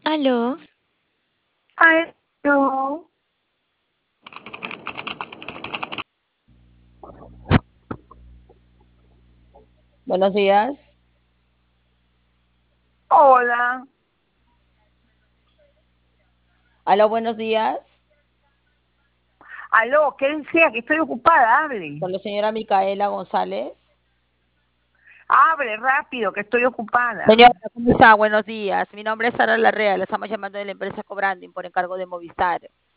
Aló, Ay, no. Buenos días. Hola. Aló, buenos días. Aló, ¿qué decía? Que estoy ocupada, hable. Con la señora Micaela González. Hable rápido, que estoy ocupada. Señora, ¿cómo está? Buenos días. Mi nombre es Sara Larrea. Le estamos llamando de la empresa Cobranding por encargo de Movistar.